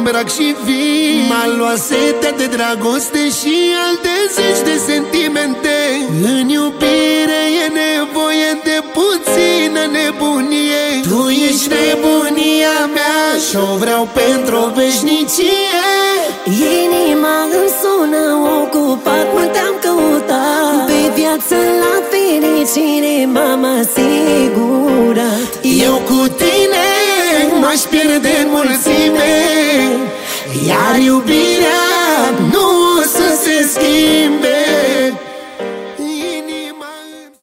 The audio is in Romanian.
îmbrac și vin. M-a luat setea de dragoste și alte zeci de sentimente. În iubire e nevoie de puțină nebunie. Tu ești nebunia mea și-o vreau pentru o veșnicie. Inima îmi sună ocupat, mult am căutat. Pe viață la fericire m-am asigurat. Eu cu tine m-aș pierde în mulțime, iar iubirea